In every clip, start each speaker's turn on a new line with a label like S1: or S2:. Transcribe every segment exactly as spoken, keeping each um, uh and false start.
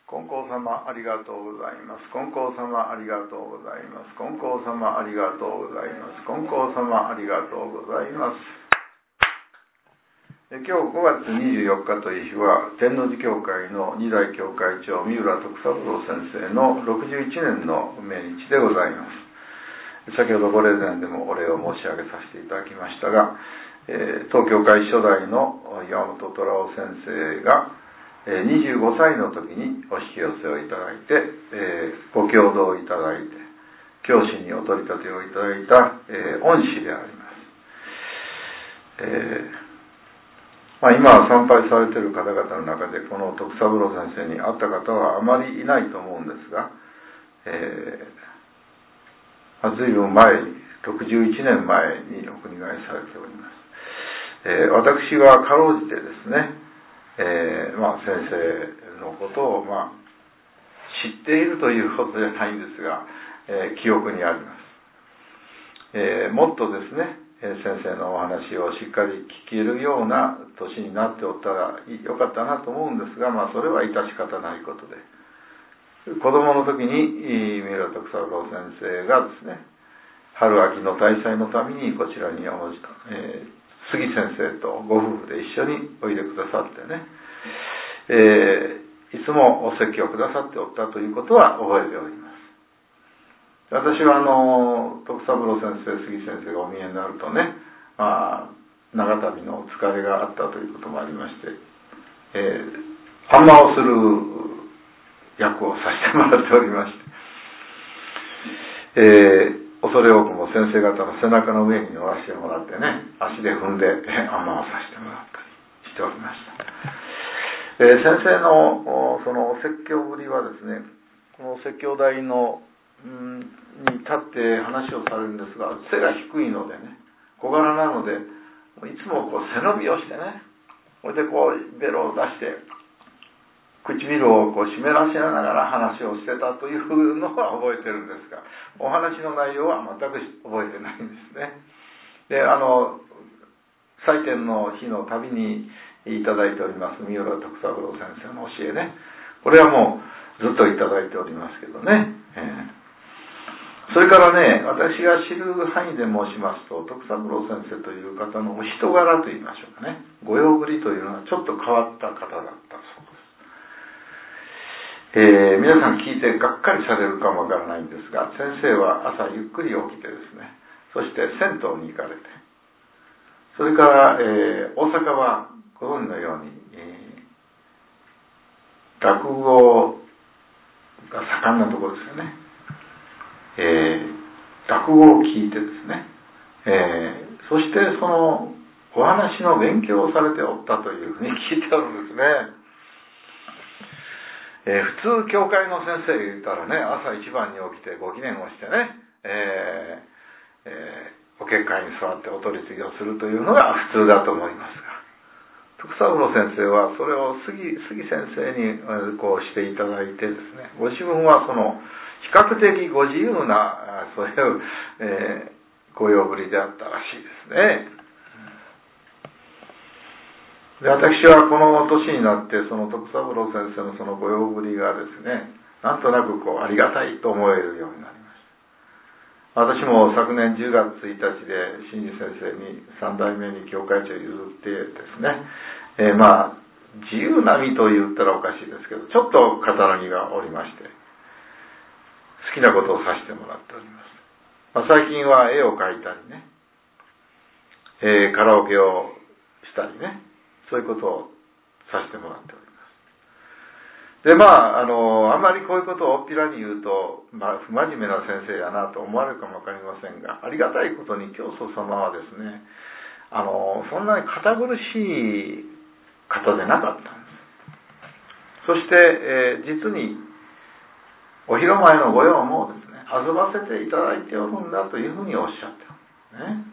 S1: 金光様ありがとうございます。金光様ありがとうございます。金光様ありがとうございます。金光様ありがとうございます。今日ごがつにじゅうよっかという日は天王寺教会の二代教会長三浦徳三郎先生のろくじゅういちねんの命日でございます。先ほどご霊前でもお礼を申し上げさせていただきましたが、えー、当教会初代の山本虎夫先生がにじゅうごさいの時にお引き寄せをいただいて、えー、ご共同いただいて教師にお取り立てをいただいた、えー、恩師であります。えーまあ、今参拝されている方々の中でこの徳三郎先生に会った方はあまりいないと思うんですが、えー、随分前にろくじゅういちねんまえにお国替えされております。えー、私はかろうじてですね、えーまあ、先生のことを、まあ、知っているということじゃないんですが、えー、記憶にあります。えー、もっとですね先生のお話をしっかり聞けるような年になっておったらよかったなと思うんですが、まあそれは致し方ないことで、子供の時に三浦徳三郎先生がですね、春秋の大祭のためにこちらにおじ、えー、杉先生とご夫婦で一緒においでくださってね、えー、いつもお説教をくださっておったということは覚えております。私はあの徳三郎先生、杉先生がお見えになるとね、まあ、長旅の疲れがあったということもありまして、えー、反話をする役をさせてもらっておりまして、えー、恐れ多くも先生方の背中の上に乗らせてもらってね、足で踏んで反話をさせてもらったりしておりました。えー、先生のそのお説教ぶりはですね、この説教台のに立って話をされるんですが、背が低いのでね、小柄なので、いつもこう背伸びをしてね、それでこうベロを出して唇をこう湿らせながら話をしてたというのは覚えてるんですが、お話の内容は全く覚えてないんですね。で、あの祭典の日のたびにいただいております三浦徳三郎先生の教えね、これはもうずっといただいておりますけどね、えーそれからね、私が知る範囲で申しますと、徳三郎先生という方のお人柄といいましょうかね、ご用ぶりというのはちょっと変わった方だったそうです。えー、皆さん聞いてがっかりされるかもわからないんですが、先生は朝ゆっくり起きてですね、そして銭湯に行かれて、それから、えー、大阪はご存知のように、えー、落語が盛んなところですよね。えー、落語を聞いてですね、えー、そしてそのお話の勉強をされておったというふうに聞いておるんですね。えー、普通教会の先生言ったらね、朝一番に起きてご祈念をしてね、えーえー、お結界に座ってお取り次ぎをするというのが普通だと思いますが、徳三郎先生はそれを杉、杉先生にこうしていただいてですね、ご自分はその比較的ご自由なそういう、えー、ご用ぶりであったらしいですね。で、私はこの年になってその徳三郎先生のそのご用ぶりがですね、なんとなくこうありがたいと思えるようになりました。私も昨年じゅうがつついたちで新次先生にさん代目に教会長を譲ってですね、えー、まあ自由な身と言ったらおかしいですけど、ちょっと肩の荷がおりまして、好きなことをさせてもらっております。まあ、最近は絵を描いたりね、えー、カラオケをしたりね、そういうことをさせてもらっております。で、まあ、あの、あんまりこういうことを大っぴらに言うと、まあ、不真面目な先生やなと思われるかもわかりませんが、ありがたいことに教祖様はですね、あの、そんなに堅苦しい方でなかったんです。そして、えー、実に、お披露前の御用もですね、遊ばせていただいておるんだというふうにおっしゃっておる、ね。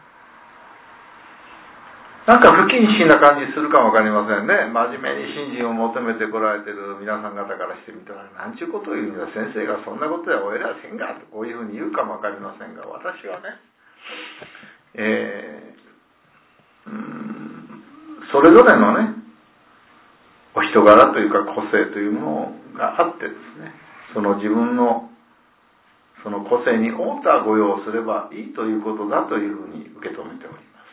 S1: なんか不謹慎な感じするかもわかりませんね。真面目に信心を求めてこられている皆さん方からしてみたら、なんちゅうことを言うんだ、先生がそんなことやお偉いせんがとこういうふうに言うかもわかりませんが、私はね、えー、うーんそれぞれのね、 お人柄というか個性というものがあってですね、その自分のその個性に応った御用をすればいいということだというふうに受け止めております。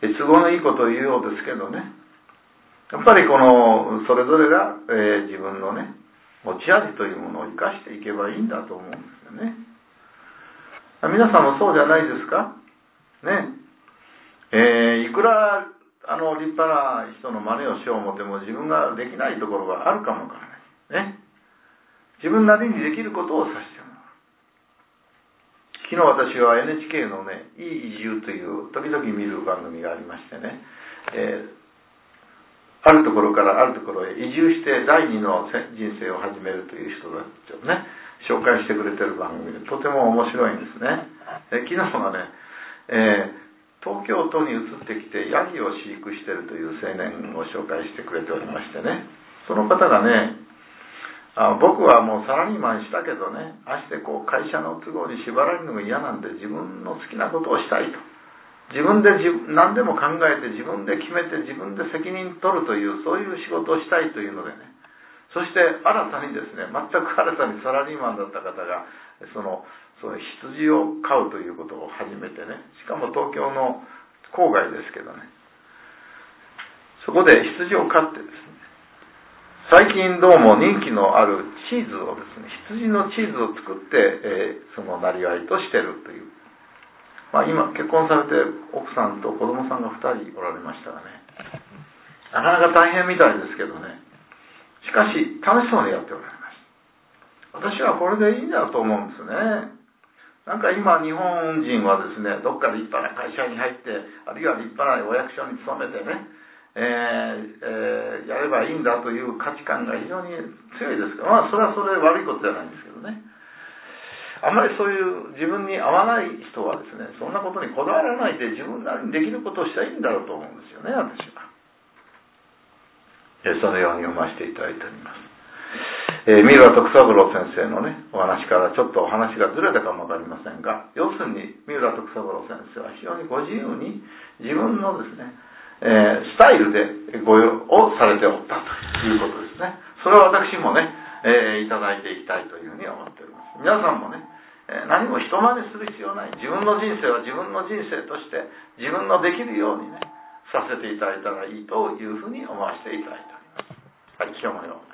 S1: 都合のいいことを言うようですけどね、やっぱりこのそれぞれが、えー、自分のね持ち味というものを生かしていけばいいんだと思うんですよね。皆さんもそうじゃないですかね。えー、いくらあの立派な人の真似をしよう思っても自分ができないところがあるかもわからないね。自分なりにできることをさせてもらう。昨日私は エヌエイチケー のね、いい移住という時々見る番組がありましてね、えー、あるところからあるところへ移住して第二の人生を始めるという人たちをね、紹介してくれてる番組でとても面白いんですね。えー、昨日はね、えー、東京都に移ってきてヤギを飼育しているという青年を紹介してくれておりましてね、その方がね、あ僕はもうサラリーマンしたけどね、あしてこう会社の都合に縛られるのが嫌なんで自分の好きなことをしたいと。自分で自何でも考えて自分で決めて自分で責任取るというそういう仕事をしたいというのでね、そして新たにですね、全く新たにサラリーマンだった方がその、その羊を飼うということを始めてね、しかも東京の郊外ですけどね、そこで羊を飼ってですね、最近どうも人気のあるチーズをですね、羊のチーズを作って、えー、そのなりわいとしてるという、まあ、今結婚されて奥さんと子供さんがふたりおられましたがね、なかなか大変みたいですけどね、しかし楽しそうにやっておられます。私はこれでいいんだと思うんですね。なんか今日本人はですね、どっかで立派な会社に入って、あるいは立派なお役所に勤めてね、えーえー、やればいいんだという価値観が非常に強いですから、まあそれはそれで悪いことじゃないんですけどね、あんまりそういう自分に合わない人はですね、そんなことにこだわらないで自分なりにできることをしたらいいんだろうと思うんですよね、私は。えー、そのように読ませていただいております。えー、三浦徳三郎先生のねお話からちょっとお話がずれたかもわかりませんが、要するに三浦徳三郎先生は非常にご自由に自分のですねえー、スタイルでご用をされておったということですね。それを私もね、えー、いただいていきたいというふうに思っております。皆さんもね、えー、何も人真似する必要ない。自分の人生は自分の人生として自分のできるようにねさせていただいたらいいというふうに思わせていただいております。はい、今日もよ